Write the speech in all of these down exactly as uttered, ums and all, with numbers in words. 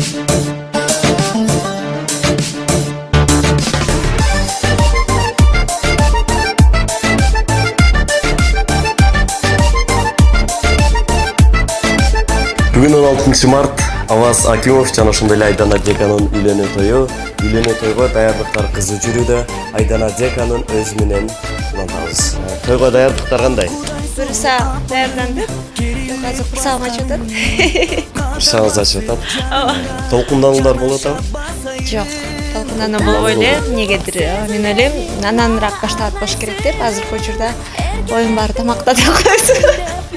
Бүгін он алтынчы март Аваз Акимов жана ошондой эле Айдана Деканын үйлөнүү тою. Үйлөнүү тойго даярдыктар кызуу жүрүүдө. Айдана Деканын өзү менен улантабыз. Тойго даярдыктар кандай? Бир саат даярдандык. Азыр курсагым ачып атат. Курсагыңыз ачып атат? Ооба. Толкундануулар болуп атабы? Жок, толкундануу болбой эле. Эмнегедир мен ойлойм, ананраак баштап болуш керек деп. Азыркы учурда оюн баары тамакта деп койсун.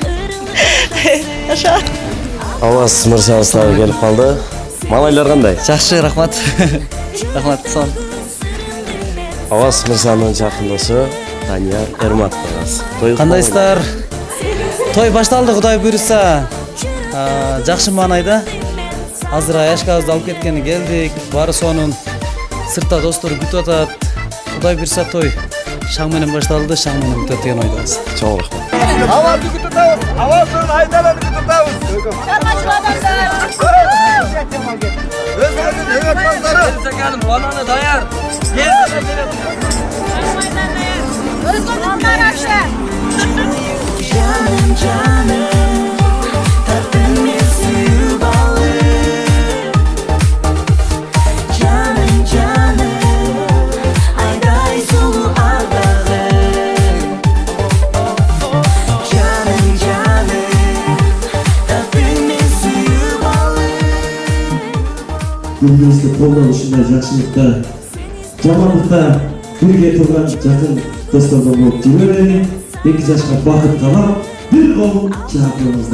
Ошо. Аваз мырзабыз дагы келип калды. Малайлар кандай? Жакшы, рахмат. Рахмат, сон. Аваз мырзанын жакындошу Данияр Эрматовгаз. Кандайсыздар? Той башталды, Кудай буйруса. Жакшы маанайда. Азыр аяшкабызды алып кеткени келдик. Баары сонун. Сыртта достор күтүп атат. Кудай буйруса той шаң менен башталды, шаң менен бүтөт деген ойдобуз. Чоң рахмат. Авазды күтүп атабыз. Аваздын Айдананы күтүп атабыз. Чармачыл адамдар. Өзүңүздүн өңөт балдары. Саканым бананы даяр. Өзүңүздүн карашы. Canım canım tatlım esiyor balı. Canım canım ayday solu ardağı. Canım canım tatlım esiyor balı. Günümüzde programışında жақшылықта, жамандықта бірге тұрған жақын достардан болып жүререк, екі жашқа бақыт қалап, бір қолын шақырыңыздар.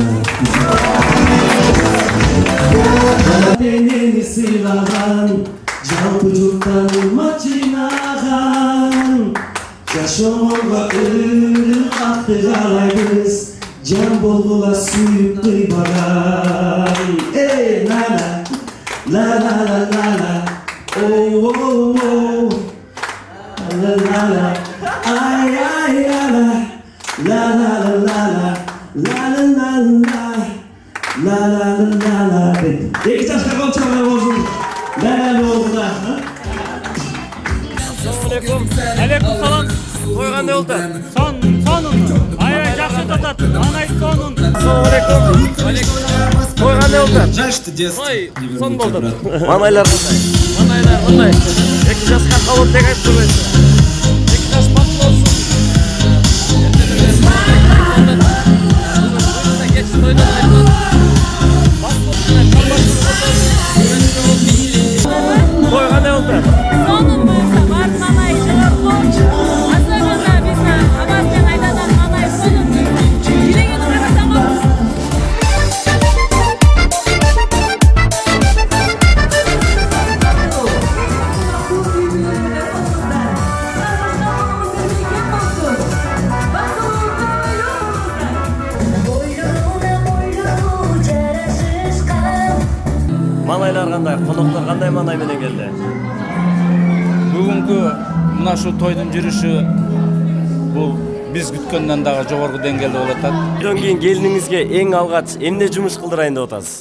Денені сыйлаған, жалпы жұрттан үміт жинаған, жашауға өлі қатты қалаймыз, жан болуға сүйіп қойбаған. Ей, на-на, la-la-la-la-la, oh-oh-oh, la-la-la, ay-ay-ay-la, la-la-la-la-la, la-la-la-la, la-la-la-la-la. Екі жашқа қолчаға болсын, ләләлі oldu da. Assalamualaikum. Alaikum salam. Toy qanday oldu? Son, sonun. Ayay жақсы татат. Анай сонун. Assalamualaikum. Alaikum salam. Toy qanday oldu? Жашты детство. Toy son болды. Малайлар кандай? Манайлар кандай? Эки жашка калып деп айтып койсун. Эки жаш бактылуу болсун. Toy qanday oldu? Sonun болса, бар манай жылып, асырғанда бізна Аваздан Айдадан манай сонун. Жүрегін қарасам ау. Малайлар кандай? Коноктор кандай манай менен келди? Бүгүнкү мына ушул тойдун жүрүшү бул биз күткөндөн дагы жогорку деңгээлде болуп атат. Үйдөн кийин келиниңизге эң алгач эмне жумуш кылдырайын деп атасыз?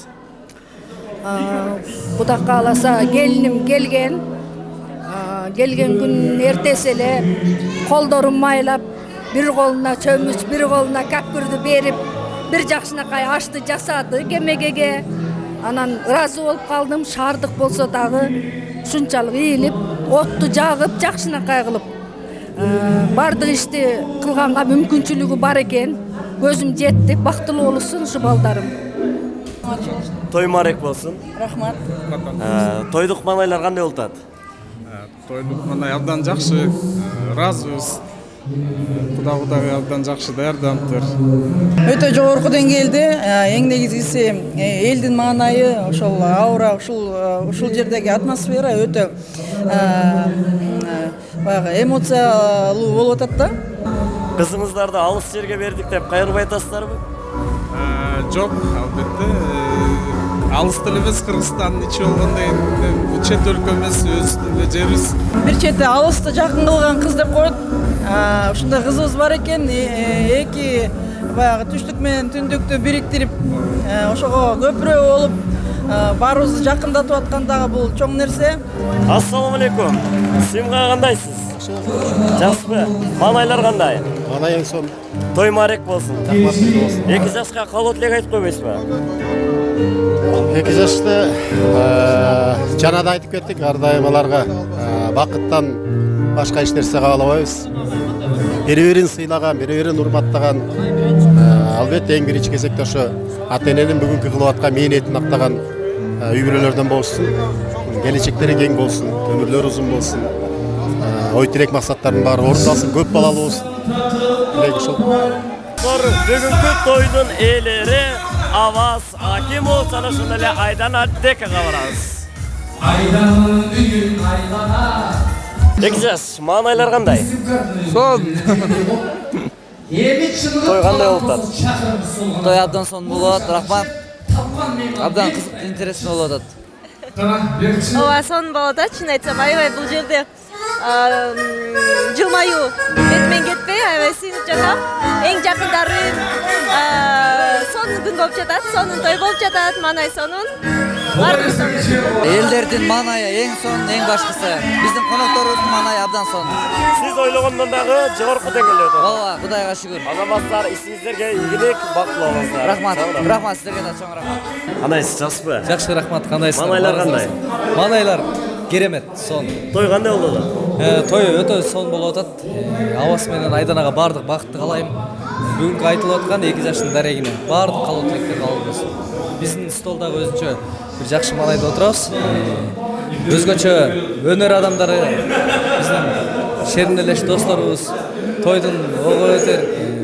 Кудай кааласа келиним келген. Келген күн эртеси эле колдорун майлап, бир колуна чөмүч, бир колуна капкүрдү берип, бир жакшынакай ашты жасады кемегеге. Анан ыраазы болуп калдым, шаардык болсо дагы ушунчалык ийилип, отту жагып, жакшынакай кылып бардык ишти кылганга мүмкүнчүлүгү бар экен. Көзүм жетти, бактылуу болсун ушу балдарым. Той марек болсун. Рахмат. Тойдук малайлар кандай болуп атат? Тойдук манай абдан жакшы, ыраазыбыз. Кудай Кудайга абдан жакшы даярданыптыр. Өтө жогорку деңгээлде, эң негизгиси элдин маанайы, ошол аура, ушул ушул жердеги атмосфера өтө баягы эмоциялуу болуп атат да. Кызыңыздарды алыс жерге бердик деп кайрылбай атасыздарбы? Жок, албетте. Алыс деле эмес, Кыргызстандын ичи болгондой чет өлкө эмес, өзүбүздүн жерибиз. Бир чети алысты жакын кылган кыз деп коет. Ушундай кызыбыз бар экен, эки баягы түштүк менен түндүктү бириктирип, ошого көпүрө болуп, баарыбызды жакындатып аткан дагы бул чоң нерсе. Ассаламу алейкум. Симга кандайсыз? Жакшыбы? Манайлар кандай? Манай эң сон. Той марек болсун. Рахматыңыз болсун. эки жашка калуу тилек айтып койбойсузбу? эки жашты жана да айтып кеттик, ар дайым аларга бакыттан башка эч нерсе каалабайбыз. Бири-бирин сыйлаган, бири-бирин урматтаган, албетте эң биринчи кезекте ошо ата-эненин бүгүнкү кылып аткан мээнетин актаган үй бүлөлөрдөн болсун. Келечектери кең болсун, өмүрлөрү узун болсун. Ой тилек максаттардын баары орундалсын, көп балалуу болсун. Тилек ошол. Бүгүнкү тойдун ээлери Аваз Акимов жана ошондой эле Айдана Декага барабыз. Айданын бүгүн айлана. эки жаш, маанайлар кандай? Сон. Той кандай болуп атат? Той абдан сон болуп атат, рахмат. Абдан кызык, интересный болуп атат. Ооба, сон болуп атат, чын айтсам, аябай бул жерде жылмаюу бетимен кетпей, аябай сыйынып жатам. Эң жакындарым сонун күн болуп жатат, сонун той болуп жатат, маанай сонун. Элдердин маанайы эң сонун, эң башкысы. Биздин конокторубуздун маанайы абдан сонун. Сиз ойлогондон дагы жогорку деңгээлде өтөт. Ооба, Кудайга шүгүр. Азаматтар, исиңиздерге ийгилик, бактылуу болуңуздар. Рахмат. Рахмат сиздерге да чоң рахмат. Кандайсыз, жакшыбы? Жакшы, рахмат. Кандайсыздар? Маанайлар кандай? Маанайлар керемет, сон. Той кандай болду? Той өтө сон болуп атат. Авас менен Айданага бардык бакытты каалайм. Бүгүнкү айтылып аткан эки жаштын дарегине бардык калуу тилектер кабыл болсун. Биздин столдагы өзүнчө бир жакшы маанайда отурабыз. Өзгөчө өнөр адамдары, биздин шеринелеш досторубуз тойдун ого өтөр.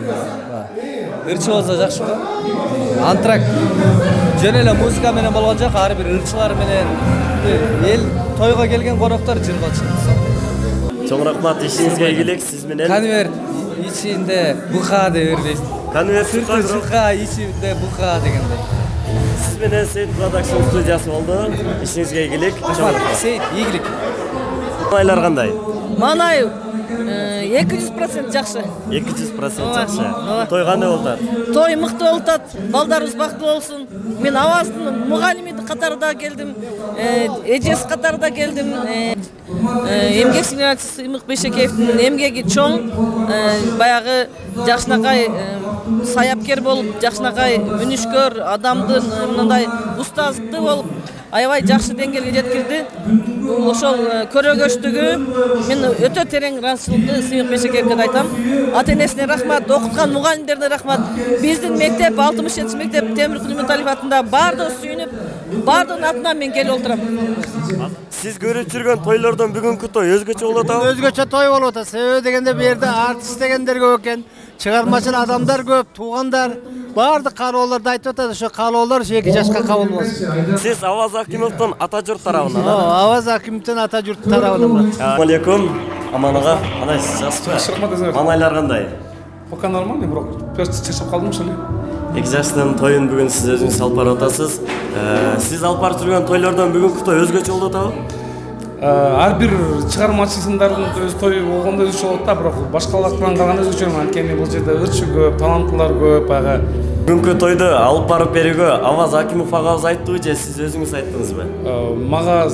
Ырчы болсо жакшы го. Антрак жөн эле музыка менен болгон жок, ар бир ырчылар менен эл тойго келген коноктор жыргалчы. Чоң рахмат, ишиңизге ийгилик, сиз менен. Конверт ичинде бука деп бербейсиз. Конверт сыртка ичинде бука дегендей. Сиз менен Сейт Production студиясы болду. Ишиңизге ийгилик. Рахмат, Сейт, ийгилик. Маанайлар кандай? Маанай эки жүз процент жакшы. эки жүз процент жакшы. Той кандай болуп атат? Той мыкты болуп атат. Балдарыбыз бактылуу болсун. Мен Аваздын мугалими катарында келдим. Эжеси катарында келдим. Эмгек сиңирчиси Сыймык Бейшекеевдин эмгеги чоң. Баягы жакшынакай саяпкер болуп, жакшынакай мүнүшкөр адамдын мындай устаздык болуп, аябай жакшы деңгээлге жеткирди. Бул ошол көрөгөчтүгү мен өтө терең ыраазычылыкты Сыймык Бейшекеевге айтам. Ата-энесине рахмат, окуткан мугалимдерине рахмат. Биздин мектеп алтымышынчы мектеп Темир Кулматалиев атында баардыгы сүйүнүп, баардыгынын атынан мен келип отурам. Сиз көрүп жүргөн тойлордон бүгүнкү той өзгөчө болуп атабы? Өзгөчө той болуп атат. Себеби дегенде бу жерде артист дегендер көп экен, чыгармачыл адамдар көп, туугандар, баардык каалоолорду айтып атат. Ошо каалоолор эки жашка кабыл болсун. Сиз Аваз Акимовдун ата журт тарабынан. Ооба, Аваз Акимовдун ата журт тарабынан. Ассаламу алейкум. Аман ага, кандайсыз? Жакшыбы? Маанайлар кандай? Пока нормально, бирок просто чачап калдым ошо эле. эки жаштын тоюн бүгүн сиз өзүңүз алып барып атасыз. Сиз алып барып жүргөн тойлордон бүгүнкү той өзгөчө болуп атабы? Ар бир чыгармачысындардын өз тою болгондо өзгөчө болот да, бирок башкалардан караганда өзгөчө. Анткени бул жерде ырчы көп, таланттуулар көп. Ага. Бүгүнкү тойду алып барып берүүгө Аваз Акимов агабыз айттыбы же сиз өзүңүз айттыңызбы? Мага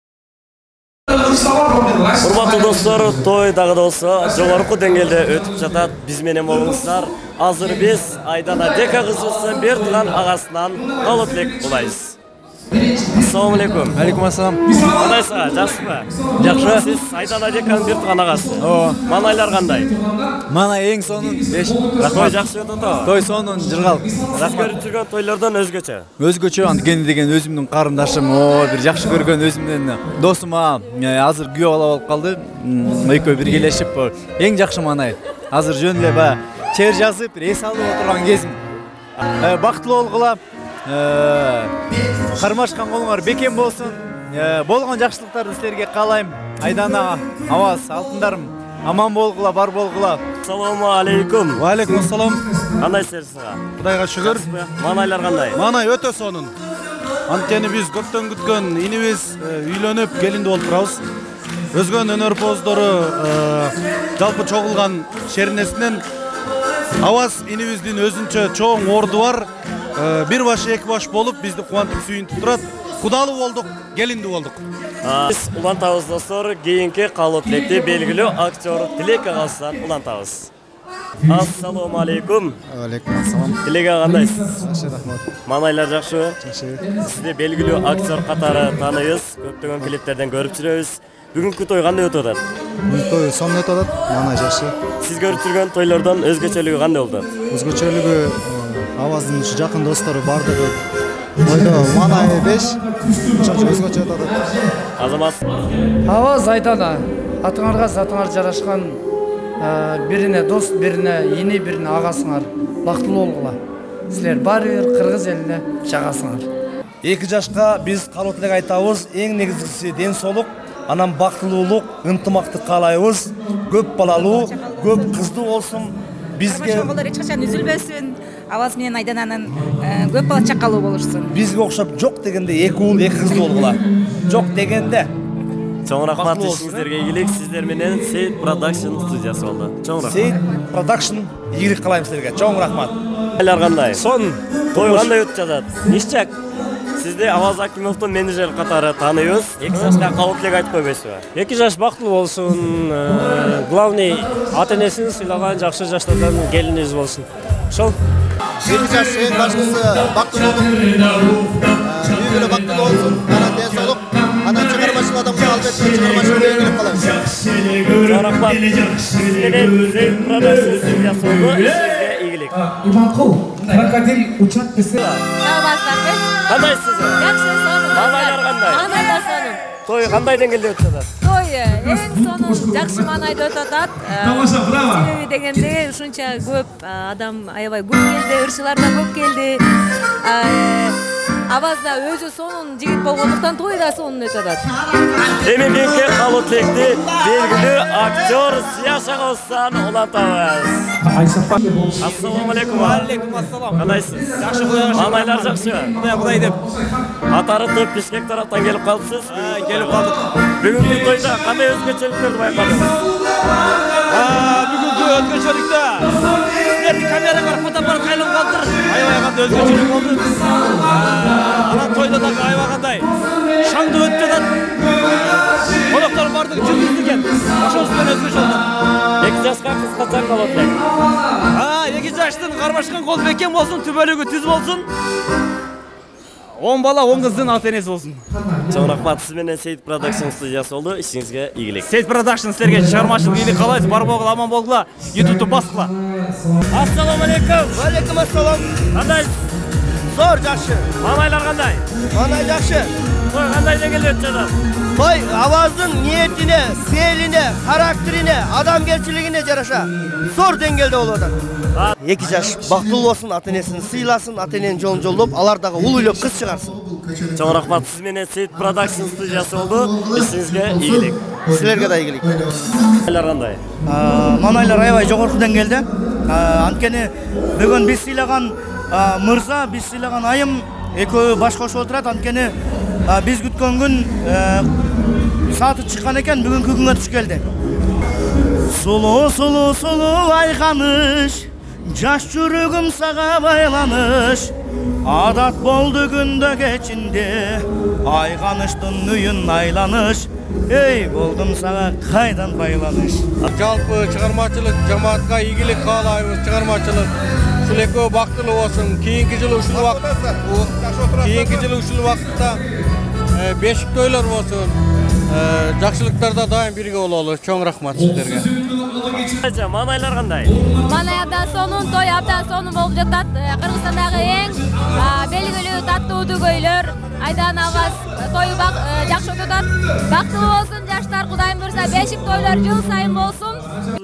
Урматтуу достор, той дагы да болсо жогорку деңгээлде өтүп жатат. Биз менен болуңуздар. Азыр биз Айдана Дека кызыбыздын бер тууган агасынан калуу тилек кылабыз. Ассаламу алейкум. Алейкум ассалам. Кандайсыз? Жакшысызбы? Жакшы. Сиз Айдана Деканын бир тууган агасы. Ооба. Маанайлар кандай? Маанай эң сонун. Той жакшы өтөт атабы? Той сонун, жыргал. Сиз көрүп жүргөн тойлордон өзгөчө. Өзгөчө, анткени деген өзүмдүн карындашым, о, бир жакшы көргөн өзүмдүн досума азыр күйөө бала болуп калды. Экөө биргелешип, эң жакшы маанай. Азыр жөн эле баягы чер жазып, бир эс алып отурган кезим. Бактылуу болгула. Кармашкан колуңар бекем болсун. Болгон жакшылыктарды силерге каалайм. Айдана, Аваз, алтындарым, аман болгула, бар болгула. Ассаламу алейкум. Ва алейкум ассалам. Кандайсыз? Кудайга шүгүр. Маанайлар кандай? Маанай өтө сонун. Анткени биз көптөн күткөн инибиз үйлөнүп, келинди болуп турабыз. Өзгөн өнөрпоздору жалпы чогулган шеринесинен Аваз инибиздин өзүнчө чоң орду бар. бир баш эки баш болуп бизди кубантып сүйүнтүп турат. Кудалуу болдук, келиндүү болдук. Биз улантабыз достор, кийинки калуу тилекти белгилүү актер Тилек агасынан улантабыз. Ассаламу алейкум. Алейкум ассалам. Тилек ага кандайсыз? Жакшы, рахмат. Манайлар жакшыбы? Жакшы. Сизди белгилүү актер катары тааныйбыз, көптөгөн клиптерден көрүп жүрөбүз. Бүгүнкү той кандай өтүп атат? Бүгүнкү той сонун өтүп атат. Манай жакшы. Сиз көрүп жүргөн тойлордон өзгөчөлүгү кандай болду? Өзгөчөлүгү Аваздын ушу жакын достору бардыгы. Тойдо Манай беш, ошончо өзгөчө өтүп атат. Азамат. Аваз Айдана, атыңарга затыңар жарашкан бирине дос, бирине ини, бирине агасыңар. Бактылуу болгула. Силер баары бир кыргыз элине жагасыңар. Эки жашка биз калуу тилек айтабыз. Эң негизгиси ден соолук, анан бактылуулук, ынтымактык каалайбыз. Көп балалуу, көп кыздуу болсун. Бизге колдор эч качан үзүлбөсүн. Аваз менен Айдананын көп бала чакалуу болушсун. Бизге окшоп жок дегенде эки уул, эки кыздуу болгула. Жок дегенде. Чоң рахмат ишиңиздерге ийгилик. Сиздер менен Сейт Production студиясы болду. Чоң рахмат. Сейт Production ийгилик каалайм силерге. Чоң рахмат. Айлар кандай? Сон. Той кандай өтүп жатат? Ишчек. Сизди Аваз Акимовдун менеджер катары тааныйбыз. эки жашка калуу тилек айтып койбойсузбу? эки жаш бактылуу болсун. Главный ата-энесин сыйлаган жакшы жаштардан келинибиз болсун. Ошол. эки жаш эң башкысы бактылуулук. Үй бүлө бактылуу болсун. Анан ден соолук. Анан чыгармачыл адамга албетте чыгармачыл ийгилик каалайбыз. Чоң рахмат. Сиз менен Сейт Production студиясы болду. Ишиңизге ийгилик. Иманкул, крокодил учат десе. Саламатсыздарбы? Кандайсыз? Жакшы, сонун. Манайлар кандай? Манайлар сонун. Той кандай деңгээлде өтүп жатат? Той эң сонун жакшы маанайда өтүп атат. Тамаша, браво. Себеби дегенде ушунча көп адам аябай көп келди, ырчылар да көп келди. Авазда өзү сонун жигит болгондуктан той да сонун өтүп атат. Эми кийинки калуу тилекти белгилүү актер Зияш агасынан улантабыз. Ассаламу алейкум. Алейкум ассалам. Кандайсыз? Жакшы, Кудайга шүкүр. Манайлар жакшыбы? Кудай Кудай деп. Катары топ Бишкек тараптан келип калыпсыз. Келип калдык. Бүгүнкү тойда кандай өзгөчөлүктөрдү байкадыңыз? Бүгүнкү өзгөчөлүктө силердин камераңар фотоаппарат кайланып калыптыр. Аябай кандай өзгөчөлүк болду. Анан тойдо дагы аябай кандай шаңдуу өтүп жатат. Коноктор бардыгы жүргүзүлгөн. Ошонусу менен өзгөчө болду. эки жашка кыз качан калуу тилек? А, эки жаштын кармашкан кол бекем болсун, түбөлүгү түз болсун. он бала, он кыздын ата-энеси болсун. Чоң рахмат. Сиз менен Сейт Production студиясы болду. Ишиңизге ийгилик. Сейт Production силерге чыгармачылык ийгилик каалайбыз. Бар болгула, аман болгула. YouTube'ду баскыла. Ассаламу алейкум. Алейкум ассалам. Кандайсыз? Зор жакшы. Манайлар кандай? Манай жакшы. Той кандай деңгээлде өтүп жатат? Той Аваздын ниетине, фейлине, характерине, адамгерчилигине жараша зор деңгээлде болуп атат. эки жаш бактылуу болсун, ата-энесин сыйласын, ата-эненин жолун жолдоп, алар дагы уул үйлөп кыз чыгарсын. Чоң рахмат. Сиз менен Сейт Production студиясы болду. Ишиңизге ийгилик. Силерге да ийгилик. Манайлар кандай? Манайлар аябай жогорку деңгээлде. Анткени бүгүн биз сыйлаган мырза, биз сыйлаган айым экөө баш кошуп отурат. Анткени биз күткөн күн сааты чыккан экен, бүгүнкү күнгө туш келди. Сулуу сулуу сулуу айганыш, жаш жүрөгүм сага байланыш. Адат болду күндө кечинде, айганыштын үйүн айланыш. Эй, болдум сага кайдан байланыш. Жалпы чыгармачылык жамаатка ийгилик каалайбыз. Чыгармачылык ушул экөө бактылуу болсун. Кийинки жылы ушул убакытта, кийинки жылы ушул убакытта бешик тойлор болсун. Жакшылыктарда дайым бирге бололу. Чоң рахмат сиздерге. Манайлар кандай? Манай абдан сонун, той абдан сонун болуп жатат. Кыргызстандагы эң белгилүү таттуу дүгөйлөр Айдана Аваз тою жакшы өтүп атат. Бактылуу болсун жаштар, Кудайым буйрса бешик тойлор жыл сайын болсун.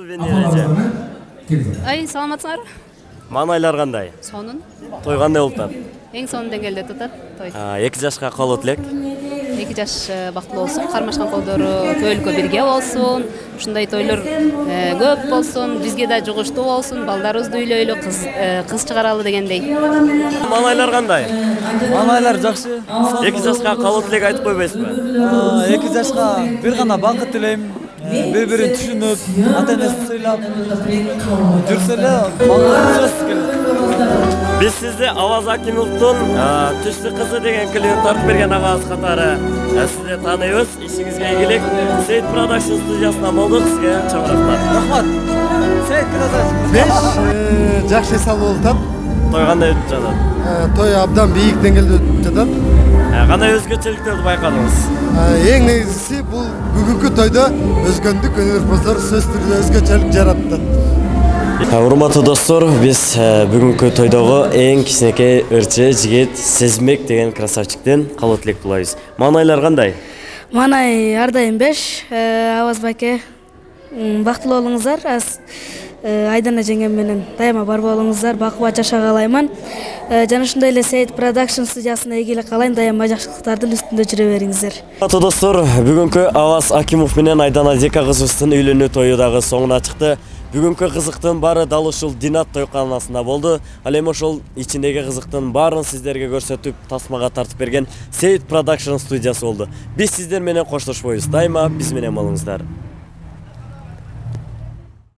Ай, саламатсыңарбы? Манайлар кандай? Сонун. Той кандай болуп атат? Эң сонун деңгээлде өтүп атат той. эки жашка калуу тилек? эки жаш бактылуу болсун, кармашкан колдору көөлгө бирге болсун. Ушундай тойлор көп болсун, бизге да жугуштуу болсун, балдарыбызды үйлөйлү, кыз кыз чыгаралы дегендей. Манайлар кандай? Манайлар жакшы. эки жашка калуу тилек айтып койбойсузбу? эки жашка бир гана бакыт тилейм. Бири-бирин түшүнүп, ата-энесин сыйлап жүрсө эле, мага келет. Биз сизди Аваз Акимовдун Түштүк кызы деген клип тартып берген агабыз катары сизди тааныйбыз. Ишиңизге ийгилик. Сейт Production студиясынан болдук. Сизге чоң рахмат. Рахмат. Сейт Production. Беш жакшы эс алып атат. Той кандай өтүп жатат? Той абдан бийик деңгээлде өтүп жатат. Кандай өзгөчөлүктөрдү байкадыңыз? Эң негизгиси бул бүгүнкү тойдо өзгөндүк өнөрпоздор сөз түрдө өзгөчөлүк жаратты. Урматтуу достор, биз бүгүнкү тойдогу эң кичинекей ырчы жигит Сезмек деген красавчиктен кабыл тилек кылабыз. Маанайлар кандай? Маанай ар дайым беш. Аваз байке, бактылуу болуңуздар. Айдана жеңем менен дайыма бар болуңуздар, бакубат жаша каалайман. Жана ушундай эле Сейт Production студиясына ийгилик каалайм, дайыма жакшылыктардын үстүндө жүрө бериңиздер. Урматтуу достор, бүгүнкү Аваз Акимов менен Айдана Дека кызыбыздын үйлөнүү тою дагы соңуна чыкты. Бүгүнкү кызыктын баары дал ушул Динат тойканасында болду. Ал эми ошол ичиндеги кызыктын баарын сиздерге көрсөтүп, тасмага тартып берген Сейт Production студиясы болду. Биз сиздер менен коштошпойбуз. Дайыма биз менен болуңуздар.